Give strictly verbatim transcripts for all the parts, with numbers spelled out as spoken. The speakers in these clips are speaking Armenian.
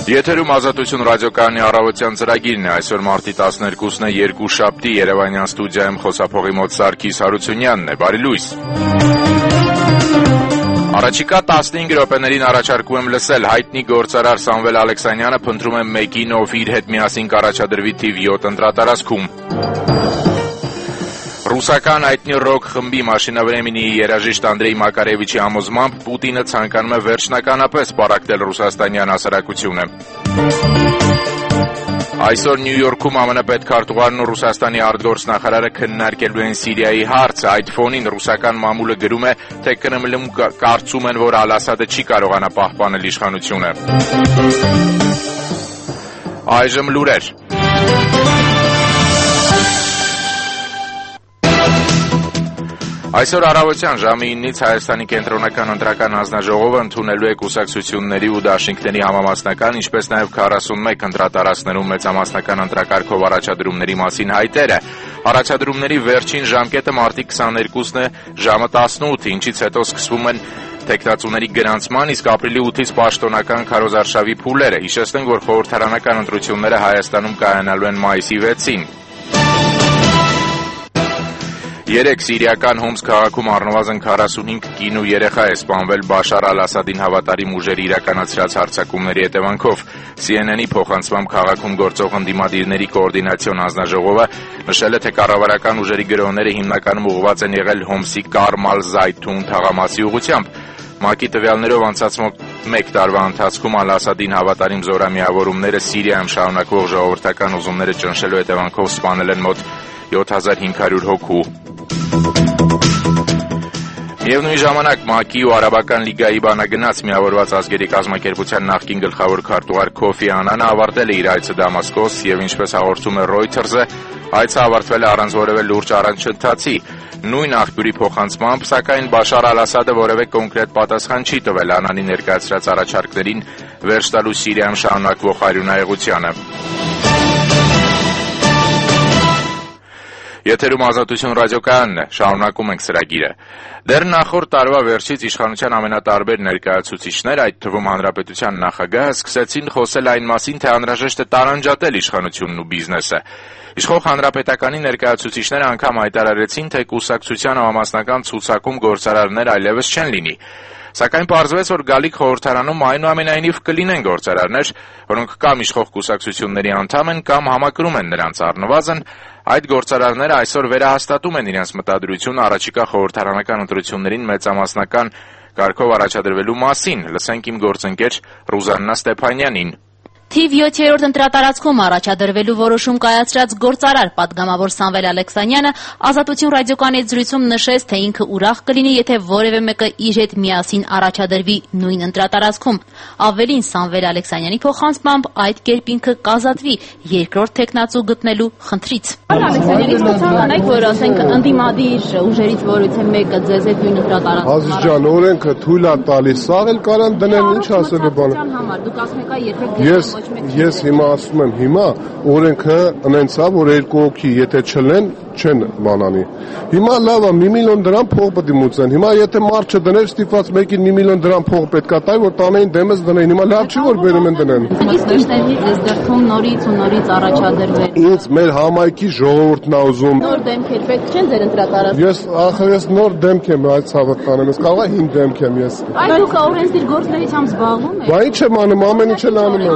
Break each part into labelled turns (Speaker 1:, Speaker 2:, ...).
Speaker 1: Եթերում Ազատություն ռադիոկայանի առավոտյան ծրագիրն է, այսօր մարտի տասներկուսն է, երկուշաբթի, Երևանյան ստուդիայում խոսափողի մոտ Սարգիս Հարությունյանն է, բարի լույս։ Առաջիկա տասնհինգ րոպեներին առաջարկում եմ լսել հայտնի գործարար Սամվել Ալեքսանյանը փնտրում է մեկին, ով իր հետ միասին կառաջադրվի թիվ յոթ ընտրատարածքում։ Ռուսական հայտնի ռոք խմբի Մաշինավրեմենիի երաժիշտ Անդրեյ Մակարևիչի համոզմամբ Պուտինը ցանկանում է վերջնականապես պառակտել ռուսաստանյան հասարակությունը։ Այսօր Նյու Յորքում ԱՄՆ պետքարտուղարն ու Ռուսաստանի արտգործնախարարը քննարկելու են Սիրիայի հարցը։ Այդ ֆոնին ռուսական մամուլը գրում է, թե Կրեմլում կարծում են, որ Ալ-Ասադը չի կարողանա պահպանել իշխանությունը։ Այժմ լուրեր։ Այսօր առավոտյան ժամը իննից Հայաստանի կենտրոնական ընտրական հանձնաժողովը ընդունելու է կուսակցությունների ու դաշինքների համամասնական, ինչպես նաև քառասունմեկ ընտրատարածքներում մեծամասնական ընտրակարգով առաջադրումների մասին հայտերը։ Առաջադրումների վերջին ժամկետը մարտի քսաներկուսն է ժամը տասնութ, ինչից հետո սկսվում են թեկնածուների գրանցման, իսկ ապրիլի ութից պաշտոնական քարոզարշավի փուլերը։ Հիշեցնենք, որ խորհրդարանական ընտրությունները Հայաստանում կայանալու են մայիսի վեցին։ Երեք սիրիական Հոմս քաղաքում առնվազն քառասունհինգ կին ու երեխա է սպանվել Բաշար Ալ-Ասադին հավատարիմ ուժերի իրականացրած հարձակումների հետևանքով։ Սի Էն Էն-ի փոխանցմամբ քաղաքում գործող ընդդիմադիրների կոորդինացիոն հանձնաժողովը նշել է, թե կառավարական ուժերի գրոհները հիմնականում ուղղված են եղել Հոմսի Կարմալ Զայթուն թաղամասի ուղղությամբ։ ՄԱԿ-ի տվյալներով անցած մեկ տարվա ընթացքում Ալ-Ասադին հավատարիմ զորամիավորումները Սիրիայում շարունակվող ժողովրդական ուզումները ճնշելու հետևանքով սպանել են մոտ յոթ հազար հինգ հարյուր հոգու։ Միևնույն ժամանակ ՄԱԿ-ի ու Արաբական լիգայի բանագնաց Միավորված ազգերի կազմակերպության նախկին գլխավոր քարտուղար Քոֆի Անանը ավարտել է իր այցը Դամասկոս եւ ինչպես հաղորդում է Reuters-ը, այցը ավարտվել է առանց որևէ լուրջ առանցքների։ Նույն աղբյուրի փոխանցմամբ, սակայն Բաշար Ալ-Ասադը որևէ կոնկրետ պատասխան չի տվել Անանի ներկայացրած առաջարկներին վերջ տալու Սիրիայում շարունակվող արյունահեղությանը։ Եթերում Ազատություն ռադիոկայանն է, շարունակում ենք ծրագիրը։ Դեռ նախորդ տարվա վերջից իշխանության ամենատարբեր ներկայացուցիչներ, այդ թվում Հանրապետության նախագահը, սկսեցին խոսել այն մասին, թե անհրաժեշտ է տարանջատել իշխանությունն ու բիզնեսը։ Իշխող հանրապետականի ներկայացուցիչները անգամ հայտարարեցին, թե կուսակցության համամասնական ցուցակում գործարարներ այլևս չեն լինի։ Սակայն պարզվեց, որ գալիք խորհրդարանում այնուամենայնիվ կլինեն գործարարներ, որոնք կամ իշխող կուսակցությունների անդամ են, կամ համակրում են նրանց առնվազն։ Այդ գործարարները այսօր վերահաստատում են իրենց մտադրությունը առաջիկա խորհրդարանական ընտրություններին մեծամասնական կարգով առաջադրվելու մասին։ Լսենք իմ գործընկեր Ռուզաննա Ստեփանյանին։
Speaker 2: Թիվ յոթերորդ ընտրատարածքում առաջադրվելու որոշում կայացրած գործարար պատգամավոր Սամվել Ալեքսանյանը Ազատություն ռադիոկայանի զրույցում նշեց, թե ինքը ուրախ կլինի, եթե որևէ մեկը իր հետ միասին առաջադրվի նույն ընտրատարածքում։ Ավելին, Սամվել Ալեքսանյանի փոխանցմամբ այդ կերպ ինքը կազատվի երկրորդ թեկնածու գտնելու խնդրից։
Speaker 3: Ալեքսանյանից ցանկանայք, որ ասենք ընդդիմադիր ուժերից որից է մեկը ձեզ հետ նույն ընտրատարածքում։
Speaker 4: Ազիզ ջան, օրենքը թույլ է տալիս, սաղ էլ կարան դնեն, ինչ ասելու բան։
Speaker 3: Դուք ասում եք, երբեք
Speaker 4: Ես հիմա ասում եմ, հիմա օրենքը ունենց է, որ երկու հոգի եթե չլեն, չեն բանանի։ Հիմա լավ է, մի միլիոն դրամ փող պետք է մուծեն։ Հիմա եթե մարդ չդներ, ստիպված մեկին մի միլիոն դրամ փող պետք է տա, որ տանեին դեմս դնեն։ Հիմա լավ չի, որ բերում են դնեն։
Speaker 3: Իսկ ինչտեղից է դրթում նորից ու նորից առաջադրվել։
Speaker 4: Ինձ մեր համայնքի ժողովուրդն է ուզում։
Speaker 3: Նոր դեմքեր պետք չեն ձեր ընտրատարածքում։
Speaker 4: Ես ախր ես նոր դեմք եմ այդ ցավը տանեմ, ես կարող է հին դեմք եմ ես։
Speaker 3: Այդ դուք օրենսդիր գործունեությամբ զբաղվում եք։
Speaker 4: Բա ինչ եմ անում, ամեն ինչ էլ անում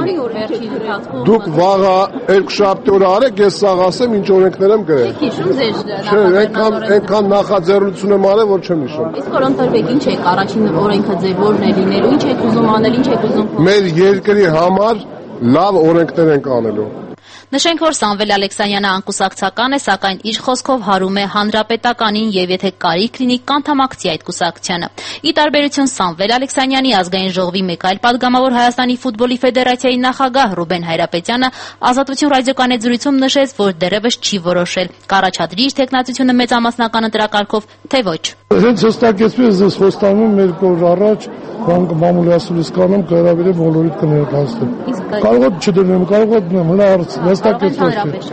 Speaker 4: եմ։ Դուք վաղը երկու շաբթի օր արեք, ես սաղ ասեմ, ինչ օրենքներ եմ գրել։
Speaker 3: Հիշում ձեր
Speaker 4: Չէ, այնքան այնքան նախաձեռնություն եմ արել, որ չեմ հիշում։
Speaker 3: Իսկ որ ընտրվեք, ինչ եք առաջին օրենքը ձեր որն է լինելու, ինչ եք ուզում անել, ինչ եք ուզում։
Speaker 4: Մեր երկրի համար լավ օրենքներ ենք անելու։
Speaker 2: Նշենք, որ Սամվել Ալեքսանյանը անկուսակցական է, սակայն իր խոսքով հարում է հանրապետականին եւ եթե կարիք լինի կանթամակցի այդ կուսակցությանը։ Ի տարբերություն Սամվել Ալեքսանյանի ազգային ժողովի մեկ այլ պատգամավոր Հայաստանի ֆուտբոլի ֆեդերացիայի նախագահ Ռուբեն Հայրապետյանը Ազատություն ռադիոկայանի զրույցում նշեց, որ դեռևս չի որոշել կառաջադրի իր թեկնածությունը մեծամասնական ընտրակարգով, թե ոչ։
Speaker 5: Հենց հստակեցվեց ես խոստանում մեր կոր առաջ բանկը մամուլի ասուլիսկանում կհրավիրե բոլորիդ կներկայացնեմ։ Կարող է չդնեմ, կարող է դնեմ, հլա հարց հստակեցվեց։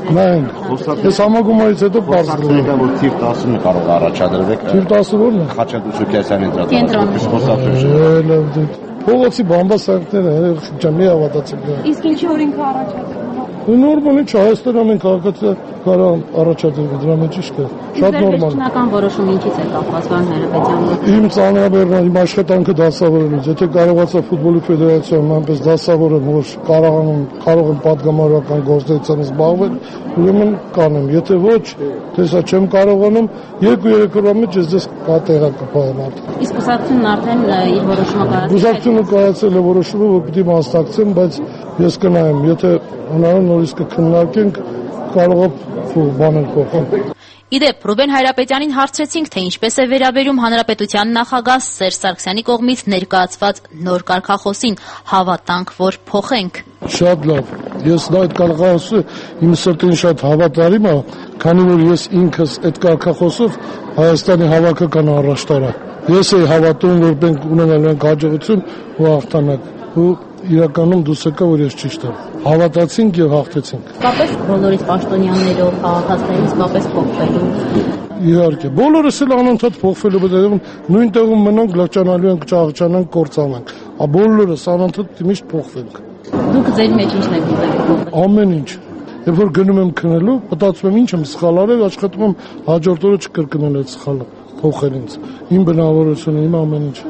Speaker 5: Նայենք։ Ես համագումարից հետո բարձր
Speaker 6: կլինի, որ թիվ տասը կարող առաջադրվեք։
Speaker 5: Թիվ տասը որն է։
Speaker 6: Խաչատուր Շուկյասյանի ընտրատարածքում։
Speaker 5: Փողոցի բամբասանքները ջամի հավատացեք։
Speaker 3: Իսկ ինչի օրենքը առաջացնում է։
Speaker 5: Նորմալ է, Հայաստանը ամեն քաղաքացի կարա առաջադրել, դրա մեջ ի՞նչ կա։ Շատ նորմալ։
Speaker 3: Վերջնական որոշումը ինչից է կապված, Վարդան Հայրապետյանը։
Speaker 5: Իմ ծանրաբեռնան իմ աշխատանքը դասավորելուց, եթե կարողացա ֆուտբոլի ֆեդերացիայում այնպես դասավորեմ, որ կարողանում կարող եմ պատգամավորական գործունեությամբ զբաղվել, ուրեմն կանեմ, եթե ոչ, տեսա չեմ կարողանում, երկու-երեք օրվա մեջ ես դες կատեղա կփայեմ արդեն։
Speaker 3: Իսկ կուսակցությունն արդեն իր որոշումը կայացրել է։
Speaker 5: Կուսակցությունը կայացրել է որոշումը, որ պիտի մասնակցեմ, բայց ես կնայեմ, եթե հնարավոր նորից կքննարկենք, կարող է բաներ փոխել։
Speaker 2: Իդեպ, Ռուբեն Հայրապետյանին հարցրեցինք, թե ինչպես է վերաբերում հանրապետության նախագահ Սերժ Սարգսյանի կողմից ներկայացված նոր կարգախոսին, հավատանք, որ փոխենք։
Speaker 5: Շատ լավ, ես դա այդ կարգախոսը իմ սրտին շատ հավատարիմ եմ, քանի որ ես ինքս այդ կարգախոսով Հայաստանի հավաքական առաջ տարա։ Ես էի հավատում, որ մենք ունենալու ենք հաջողություն ու հաղթանակ, ու իրականում դուս եկա, որ ես ճիշտ եմ։ Հավատացինք եւ հաղթեցինք։
Speaker 3: Կապես բոլորից պաշտոնյաներով, քաղաքացիներից կապես փոխվելու։
Speaker 5: Իհարկե, բոլորս էլ անընդհատ փոխվելու բերում նույն տեղում մնանք, լճանալու ենք, ճաղճանանք, կործանանք։ Ա բոլորս անընդհատ միշտ փոխվենք։
Speaker 3: Դուք ձեր մեջ ի՞նչն եք ուզում փոխել։
Speaker 5: Ամեն ինչ։ Երբ որ գնում եմ քնելու, մտածում եմ ինչ եմ սխալ արել, աշխատում եմ հաջորդ օրը չկրկնել այդ սխալը, փոխել ինձ։ Իմ բնավորությունը, իմ ամեն ինչ։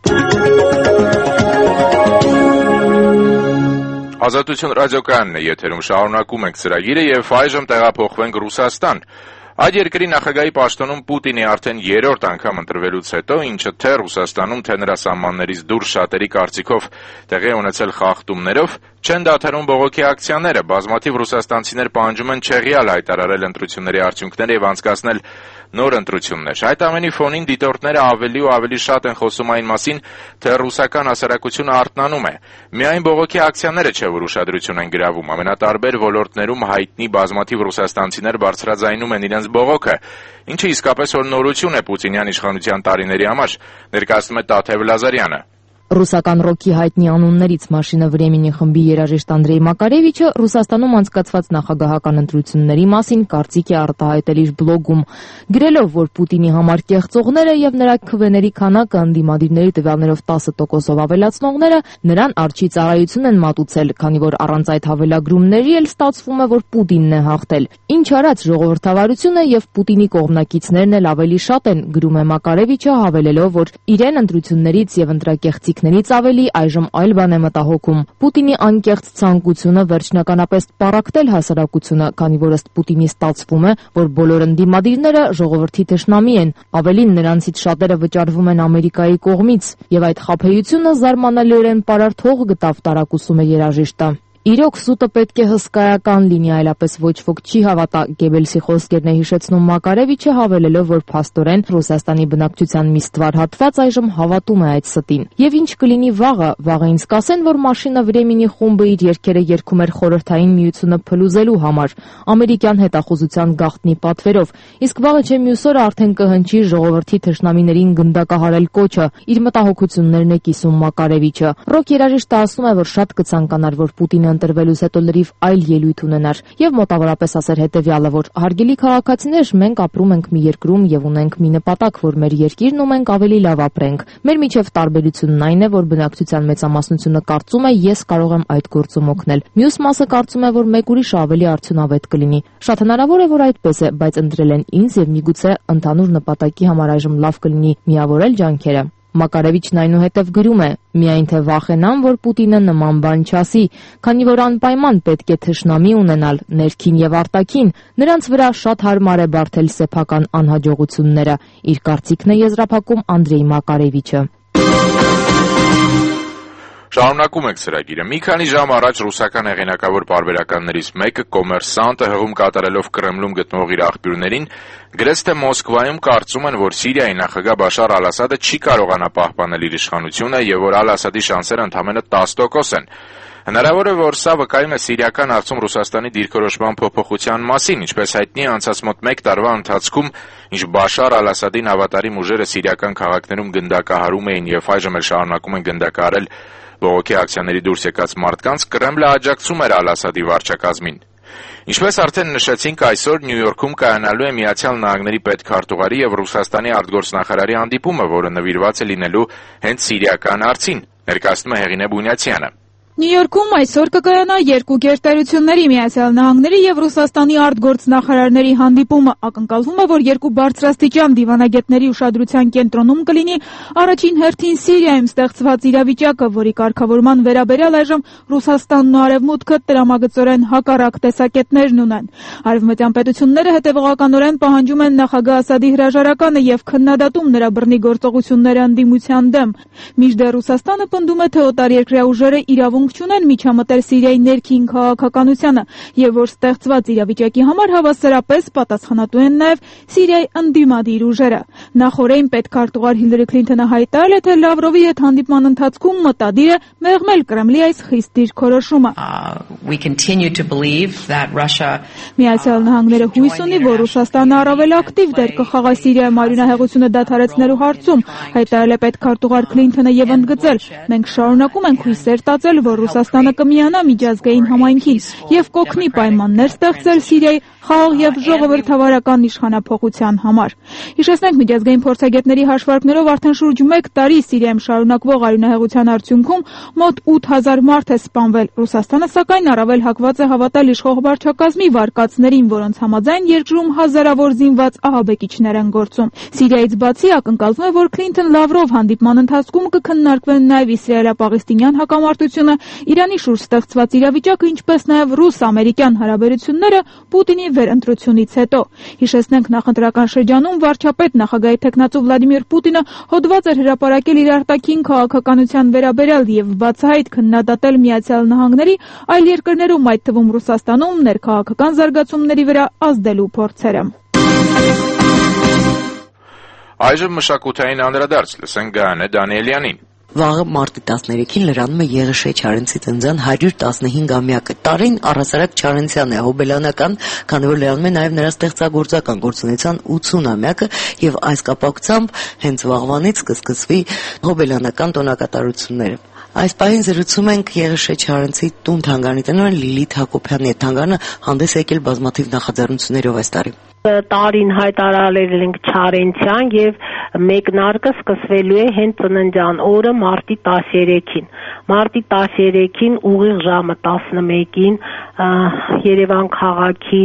Speaker 1: Ազատություն ռադիոկայանն է եթերում, շարունակում ենք ծրագիրը եւ այժմ տեղափոխվենք Ռուսաստան։ Այդ երկրի նախագահի պաշտոնում Պուտինի արդեն երրորդ անգամ ընտրվելուց հետո, ինչը թե Ռուսաստանում, թե նրա սահմաններից դուրս շատերի կարծիքով տեղի ունեցել խախտումներով, չեն դադարում բողոքի ակցիաները։ Բազմաթիվ ռուսաստանցիներ պահանջում են չեղյալ հայտարարել ընտրությունների արդյունքները եւ անցկացնել նոր ընտրություններ։ Այդ ամենի ֆոնին դիտորդները ավելի ու ավելի շատ են խոսում այն մասին, թե ռուսական հասարակությունը արթնանում է։ Միայն բողոքի ակցիաները չէ, որ ուշադրություն են գրավում։ Ամենատարբեր ոլորտներում հայտնի բազմաթիվ ռուսաստանցիներ բարձրաձայնում են իրենց բողոքը, ինչը իսկապես որ նորություն է պուտինյան իշխանության տարիների համար, ներկայացնում է Տաթև Լազարյանը։
Speaker 6: Ռուսական ռոքի հայտնի անուններից Մաշինա Վրեմենի խմբի երաժիշտ Անդրեյ Մակարևիչը Ռուսաստանում անցկացված նախագահական ընտրությունների մասին կարծիք է արտահայտել իր բլոգում, գրելով, որ Պուտինի համար կեղծողները եւ նրա քվեների քանակը ընդդիմադիրների տվյալներով տասը տոկոսով ավելացնողները նրան արջի ծառայություն են մատուցել, քանի որ առանց այդ հավելագրումների էլ ստացվում է, որ Պուտինն է հաղթել։ Ինչ արած ժողովրդավարությունը եւ Պուտինի կողմնակիցներն էլ ավելի շատ են, գրում է Մակարևիչը, հավելելով, որ իրեն ընտրություններից եւ ընտրակեղծիքներից ավելի այժմ այլ բան է մտահոգում։ Պուտինի անկեղծ ցանկությունը վերջնականապես պառակտել հասարակությունը, քանի որ ըստ Պուտինի ստացվում է, որ բոլոր ընդդիմադիրները ժողովրդի թշնամի են, ավելին նրանցից շատերը վճարվում են Ամերիկայի կողմից, եւ այդ խաբեությունը զարմանալիորեն պարարտ հող գտավ, տարակուսում է երաժիշտը։ Իրոք սուտը պետք է հսկայական լինի, այլապես ոչ ոք չի հավատա, Գեբելսի խոսքերն է հիշեցնում Մակարևիչը, հավելելով, որ փաստորեն Ռուսաստանի բնակչության մի ստվար հատված այժմ հավատում է այդ ստին։ Եվ ինչ կլինի վաղը, վաղը ինձ կասեն, որ Մաշինա Վրեմենի խումբը իր երգերը երգում էր Խորհրդային Միությունը փլուզելու համար, ամերիկյան հետախուզության գաղտնի պատվերով, իսկ վաղը չէ մյուս օրը արդեն կհնչի ժողովրդի թշնամիներին գնդակահարել կոչը, իր մտահոգություններն է կիսում Մակարևիչը։ Ռոք երաժիշտը ասում է, որ շատ կցանկանար, որ Պուտինը ընտրվելուց հետո լրիվ այլ ելույթ ունենար եւ մոտավորապես ասեր հետեւյալը, որ հարգելի քաղաքացիներ, մենք ապրում ենք մի երկրում եւ ունենք մի նպատակ, որ մեր երկիրն ու մենք ավելի լավ ապրենք։ Մեր միջև տարբերությունն այն է, որ բնակչության մեծամասնությունը կարծում է, ես կարող եմ այդ գործում օգնել։ Մյուս մասը կարծում է, որ մեկ ուրիշը ավելի արդյունավետ կլինի։ Շատ հնարավոր է, որ այդպես է, բայց ընտրել են ինձ եւ միգուցե ընդհանուր նպատակի համար այժմ լավ կլինի միավորել ջանքերը։ Մակարևիչն այնուհետև գրում է. «Միայն թե վախենամ, որ Պուտինը նման բան չասի, քանի որ անպայման պետք է թշնամի ունենալ, ներքին եւ արտաքին, նրանց վրա շատ հարմար է բարթել սեփական անհաջողությունները», իր կարծիքն է եզրափակում Անդրեյ Մակարևիչը։
Speaker 1: Շարունակում ենք ծրագիրը։ Մի քանի ժամ առաջ ռուսական հեղինակավոր պարբերականներից մեկը կոմերսանտը հղում կատարելով Կրեմլում գտնվող իր աղբյուրներին գրեց, թե Մոսկվայում կարծում են, որ Սիրիայի նախագահ Բաշար Ալ-Ասադը չի կարողանա պահպանել իր իշխանությունը եւ որ Ալ-Ասադի շանսերը ընդամենը տասը տոկոս են։ Հնարավոր է, որ սա վկայում է սիրիական հարցում Ռուսաստանի դիրքորոշման փոփոխության մասին, ինչպես հայտնի է անցած մոտ մեկ տարվա ընթացքում, ինչ Բաշար Ալ-Ասադին հավատարիմ ուժերը սիրիական քաղաքներում գնդակահարում էին եւ այժմ էլ շարունակում են գնդակահարել բողոքի ակցիաների դուրս եկած մարդկանց, Կրեմլը աջակցում էր Ալ-Ասադի վարչակազմին։ Ինչպես արդեն նշեցինք, այսօր Նյու Յորքում կայանալու է Միացյալ Նահանգների պետքարտուղարի եւ Ռուսաստանի արտգործնախարարի հանդիպումը, որը նվիրված է լինելու հենց սիրիական հարցին։ Ներկայացնում է Հեղինե Բունյացյանը։
Speaker 7: Նյու Յորքում այսօր կկայանա երկու գերտերությունների Միացյալ Նահանգների եւ Ռուսաստանի արտգործնախարարների հանդիպումը։ Ակնկալվում է, որ երկու բարձրաստիճան դիվանագետների ուշադրության կենտրոնում կլինի առաջին հերթին Սիրիայում ստեղծված իրավիճակը, որի կարգավորման վերաբերյալ այժմ Ռուսաստանն ու Արևմուտքը տրամագծորեն հակառակ տեսակետներն ունեն։ Արևմտյան պետությունները հետևողականորեն պահանջում են նախագահ Ասադի հրաժարականը եւ քննադատում նրա բռնի գործողությունները ընդդիմության դեմ։ Մինչդեռ Ռուսաստանը պնդում է, թե օտարերկրյա ուժերը իրավունք չունեն միջամտել Սիրիայի ներքին քաղաքականությանը եւ որ ստեղծված իրավիճակի համար հավասարապես պատասխանատու են նաեւ Սիրիայի ընդդիմադիր ուժերը։ Նախորդին պետքարտուղար Հիլարի Քլինթոնը հայտարարել է, թե Լավրովի հետ հանդիպման ընթացքում մտադիր է մեղմել Կրեմլի այս խիստ դիրքորոշումը։ Միացյալ Նահանգները հույս ունի, որ Ռուսաստանը առավել ակտիվ դեր կխաղա Սիրիայում արյունահեղությունը դադարեցնելու հարցում, հայտարարել է պետքարտուղար Քլինթոնը եւ ընդգծել. մենք շարունակում ենք հույսեր տածել, որ Ռուսաստանը կմիանա միջազգային համայնքին եւ կօգնի պայմաններ ստեղծել Սիրիայի խաղաղ եւ ժողովրդավարական իշխանափոխության համար։ Հիշեցնենք, միջազգային փորձագետների հաշվարկներով արդեն շուրջ մեկ տարի Սիրիայում շարունակվող արյունահեղության արդյունքում մոտ ութ հազար մարդ է սպանվել։ Ռուսաստանը սակայն առավել հակված է հավատալ իշխող վարչակազմի վարկածներին, որոնց համաձայն երկրում հազարավոր զինված ահաբեկիչներ են գործում։ Սիրիայից բացի ակնկալվում է, որ Քլինթոն-Լավրով հանդիպման ընթացքում կքննարկվեն նաեւ իսրայելա-պաղեստինյան հակամարտությունը, Իրանի շուրջ ստեղծված իրավիճակը, ինչպես նաեւ ռուս-ամերիկյան հարաբերությունները Պուտինի վերընտրությունից հետո։ Հիշեցնենք, նախընտրական շրջանում վարչապետ նախագահի թեկնածու Վլադիմիր Պուտինը հոդված էր հրապարակել իր արտաքին քաղաքականության վերաբերյալ եւ բացահայտ քննադատել Միացյալ Նահանգների այլ երկրներում, այդ թվում Ռուսաստանում, ներքաղաքական զարգացումների վրա ազդելու փորձերը։
Speaker 1: Այժմ մշակութային անդրադարձ լսենք Գայանե Դանիելյանին։
Speaker 8: Վաղը մարտի տասներեքին լրանում է Եղիշե Չարենցի ծննդյան հարյուր տասնհինգամյակը։ Տարին առհասարակ Չարենցյանն է հոբելյանական, քանի որ լրանում է նաև նրա ստեղծագործական գործունեության ութսունամյակը եւ այս կապակցությամբ հենց վաղվանից կսկսվի հոբելյանական տոնակատարությունները։ Այս պահին զրուցում ենք Եղիշե Չարենցի տուն թանգարանի տնօրեն Լիլիթ Հակոբյանի հետ։ Թանգարանը հանդես է եկել բազմաթիվ նախաձեռնություններով այս տարի։
Speaker 9: Տարին հայտարարել ենք Չարենցյան եւ մեկնարկը սկսվելու է հենց ծննդյան օրը մարտի տասներեքին։ Մարտի տասներեքին ուղիղ ժամը տասնմեկին Երևան քաղաքի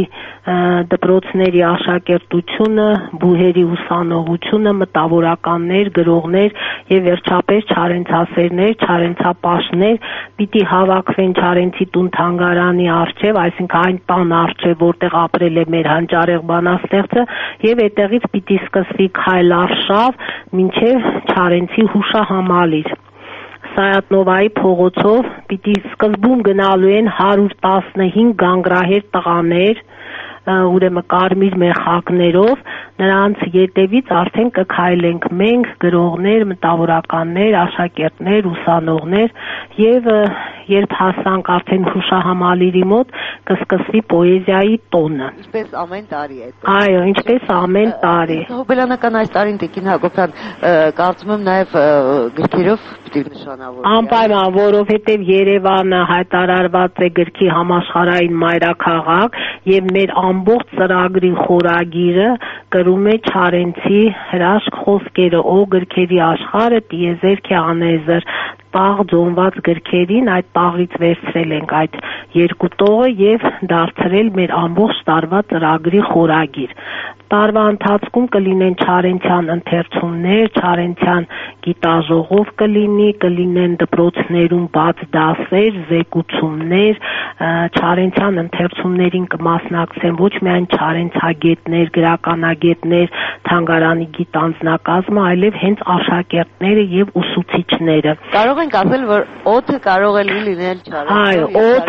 Speaker 9: դպրոցների աշակերտությունը, բուհերի ուսանողությունը, մտավորականներ, գրողներ եւ վերջապես Չարենցասերներ, Չարենցապաշտներ պիտի հավաքվեն Չարենցի տուն թանգարանի առջև, այսինքն այն տան առջև, որտեղ ապրել է մեր հանճարեղ բանաստեղծը, եւ այդտեղից պիտի սկսվի քայլարշավ մինչեւ Չարենցի հուշահամալիր։ Սայատնովայի փողոցով պիտի սկզբում գնալու են հարյուր տասնհինգ գանգրահեր տղաներ, ուրեմն կարմիր մեխակներով, նրանց ետևից արդեն կքայլենք մենք, գրողներ, մտավորականներ, աշակերտներ, ուսանողներ եւ երբ հասանք արդեն հուշահամալիրի մոտ կսկսվի պոեզիայի տոնը։
Speaker 8: Ինչպես ամեն տարի է։
Speaker 9: Այո, ինչպես ամեն տարի։
Speaker 8: Հոբելյանական այս տարին Տիկին Հակոբյան, կարծում եմ նաեւ գրքերով պիտի նշանավորվի։
Speaker 9: Անպայման, որովհետեւ Երևանը հայտարարված է գրքի համաշխարհային մայրաքաղաք եւ մեր ամբողջ ծրագրի խորագիրը գրում է Չարենցի հրաշք խոսքերը, ո գրքերի աշխարհը, տիեզերք է անեզր, տաղ ձոնված գրքերին, այդ տաղից վերցրել ենք այդ երկու տողը եւ դարձրել մեր ամբողջ տարվա ծրագրի խորագիր։ Տարվա ընթացքում կլինեն Չարենցյան ընթերցումներ, Չարենցյան գիտաժողով կլինի, կլինեն դպրոցներում բաց դասեր, զեկուցումներ, Չարենցյան ընթերցումներին կմասնակցեն ոչ միայն չարենցագետներ, գրականագետներ, թանգարանի գիտանձնակազմը, այլև հենց աշակերտները եւ ուսուցիչները։
Speaker 8: Կարող ենք ասել, որ օդը կարող է լինել Չարենցյան։
Speaker 9: Այո,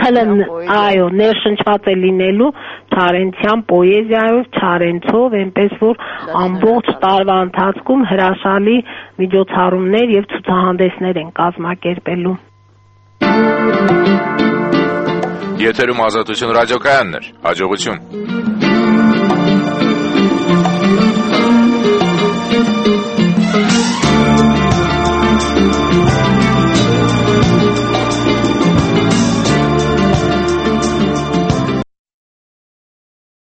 Speaker 9: օդը այո, ներշնչված է լինելու Չարենցյան պոեզիայով, Չարենցով, այնպես որ ամբողջ տարվա ընթացքում հրաշալի միջոցառումներ եւ ցուցահանդեսներ են կազմակերպելու։
Speaker 1: Եթերում Ազատություն ռադիոկայանն էր, հաջողություն։